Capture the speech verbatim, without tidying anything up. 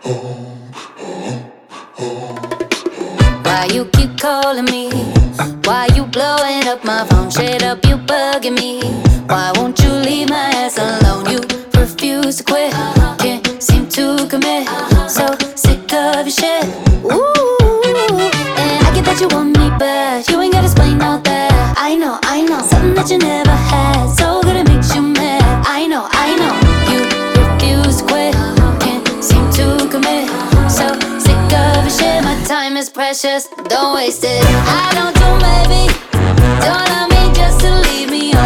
Why you keep calling me? Why you blowing up my phone? Straight up, you bugging me. Why won't you leave my ass alone? You refuse to quit, can't seem to commit. So sick of your shit. Ooh, and I get that you want me back. You ain't gotta explain all that. I know, I know, something that you never had. So good it makes you mad. I know, I know, you refuse to quit, can't seem to commit. So sick of your shit. My time is precious, don't waste it. I don't do maybe, don't love me just to leave me